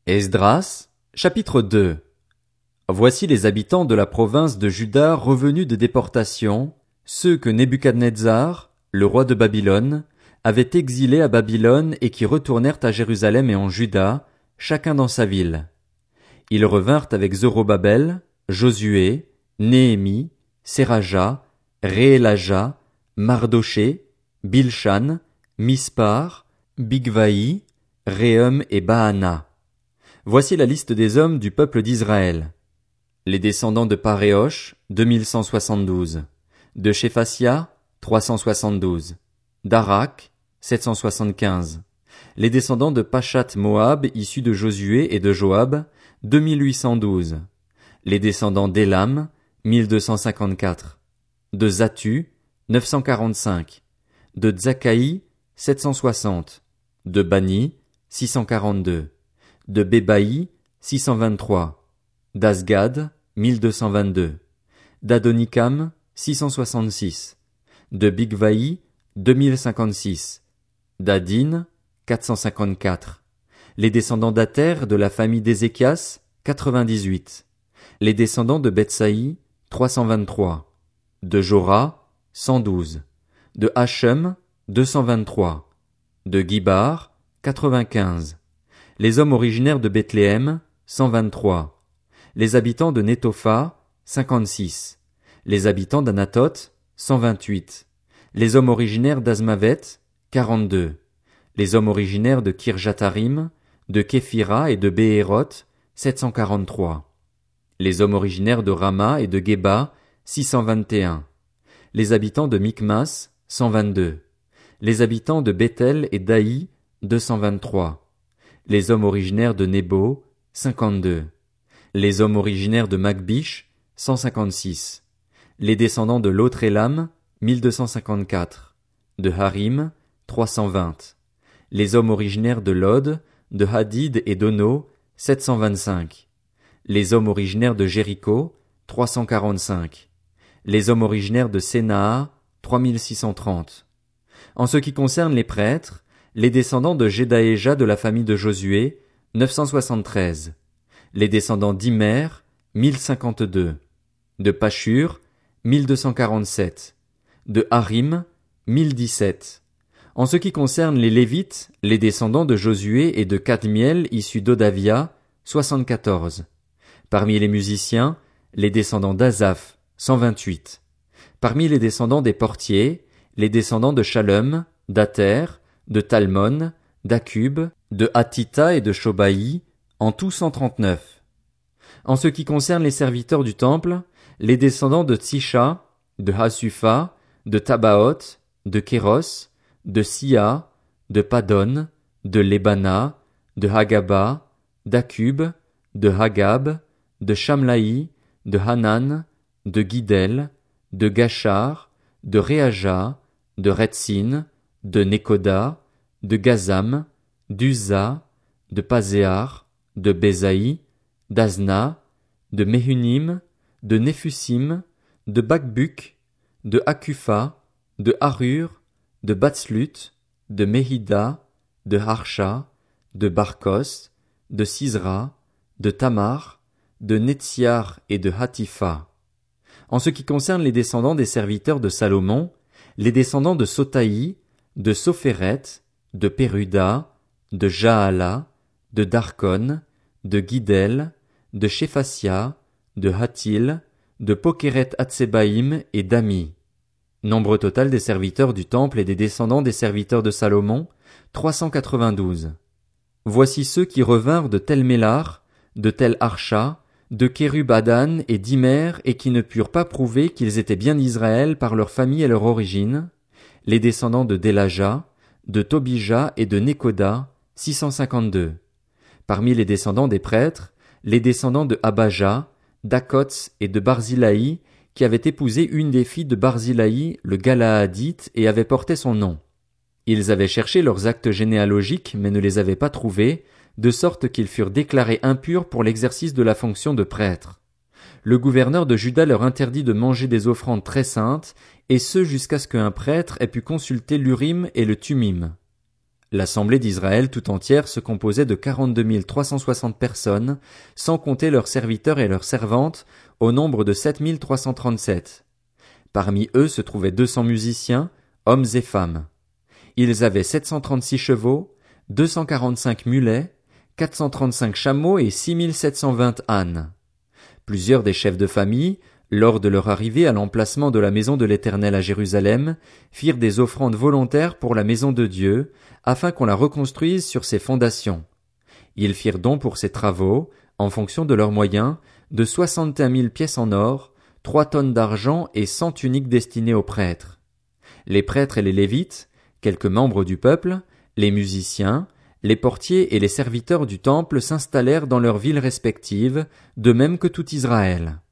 Esdras, chapitre 2. Voici les habitants de la province de Juda revenus de déportation, ceux que Nebuchadnezzar, le roi de Babylone, avait exilés à Babylone et qui retournèrent à Jérusalem et en Juda, chacun dans sa ville. Ils revinrent avec Zorobabel, Josué, Néhémie, Séraja, Réélaja, Mardoché, Bilshan, Mispar, Bigvaï, Réhum et Baana. Voici la liste des hommes du peuple d'Israël. Les descendants de Paréosh, 2172. De Shéphatia, 372. d'Arak, 775. Les descendants de Pachat Moab issus de Josué et de Joab, 2812. Les descendants d'Élam, 1254. De Zattu, 945. De Tzakaï, 760. De Bani, 642. De Bébaï, 623. d'Asgad, 1222. d'Adonikam, 666. De Bigvaï, 2056. d'Adin, 454. Les descendants d'Ater de la famille d'Ézéchias, 98. Les descendants de Bethsaï, 323. De Jora, 112. De Hachem, 223. De Gibar, 95. Les hommes originaires de Bethléem, 123. Les habitants de Netopha, 56. Les habitants d'Anatoth, 128. Les hommes originaires d'Azmavet, 42. Les hommes originaires de Kirjatharim, de Képhira et de Béhéroth, 743. Les hommes originaires de Rama et de Geba, 621. Les habitants de Mikmas, 122. Les habitants de Bethel et d'Aï, 223. Les hommes originaires de Nebo, 52. Les hommes originaires de Magbish, 156. Les descendants de Lot-Élam, 1254. De Harim, 320. Les hommes originaires de Lod, de Hadid et d'Ono, 725. Les hommes originaires de Jéricho, 345. Les hommes originaires de Sénaa, 3630. En ce qui concerne les prêtres, les descendants de Jedaéja de la famille de Josué, 973. Les descendants d'Imer, 1052. De Pashur, 1247. De Harim, 1017. En ce qui concerne les Lévites, les descendants de Josué et de Kadmiel issus d'Odavia, 74. Parmi les musiciens, les descendants d'Azaph, 128. Parmi les descendants des portiers, les descendants de Shalom, d'Ater, de Talmon, d'Akub, de Hatita et de Shobaï, en tout 139. En ce qui concerne les serviteurs du temple, les descendants de Tsisha, de Hasufa, de Tabaoth, de Kéros, de Sia, de Padon, de Lebana, de Hagaba, d'Akub, de Hagab, de Shamlaï, de Hanan, de Guidel, de Gachar, de Réaja, de Retsin, de Nekoda, de Gazam, d'Uza, de Pazéar, de Bézaï, d'Azna, de Méhunim, de Néphusim, de Bakbuk, de Akufa, de Harur, de Batslut, de Méhida, de Harsha, de Barkos, de Sisra, de Tamar, de Netziar et de Hatifa. En ce qui concerne les descendants des serviteurs de Salomon, les descendants de Sotaï, de Sophéret, de Péruda, de Jaala, de Darkon, de Guidel, de Shéphatia, de Hatil, de Pokeret Hatsebaïm et d'Ami. Nombre total des serviteurs du temple et des descendants des serviteurs de Salomon, 392. Voici ceux qui revinrent de Tel Mélar, de Tel Harsha, de Kérub-Adan et d'Imer et qui ne purent pas prouver qu'ils étaient bien d'Israël par leur famille et leur origine, les descendants de Délaja, de Tobija et de Nekoda, 652. Parmi les descendants des prêtres, les descendants de Abaja, d'Akots et de Barzilaï, qui avaient épousé une des filles de Barzilaï, le Galaadite, et avaient porté son nom. Ils avaient cherché leurs actes généalogiques, mais ne les avaient pas trouvés, de sorte qu'ils furent déclarés impurs pour l'exercice de la fonction de prêtre. Le gouverneur de Juda leur interdit de manger des offrandes très saintes, et ce jusqu'à ce qu'un prêtre ait pu consulter l'Urim et le Tumim. L'assemblée d'Israël tout entière se composait de 42 360 personnes, sans compter leurs serviteurs et leurs servantes, au nombre de 7 337. Parmi eux se trouvaient 200 musiciens, hommes et femmes. Ils avaient 736 chevaux, 245 mulets, 435 chameaux et 6 720 ânes. Plusieurs des chefs de famille, lors de leur arrivée à l'emplacement de la maison de l'Éternel à Jérusalem, firent des offrandes volontaires pour la maison de Dieu, afin qu'on la reconstruise sur ses fondations. Ils firent don pour ces travaux, en fonction de leurs moyens, de 61 000 pièces en or, 3 tonnes d'argent et 100 tuniques destinées aux prêtres. Les prêtres et les Lévites, quelques membres du peuple, les musiciens, les portiers et les serviteurs du temple s'installèrent dans leurs villes respectives, de même que tout Israël.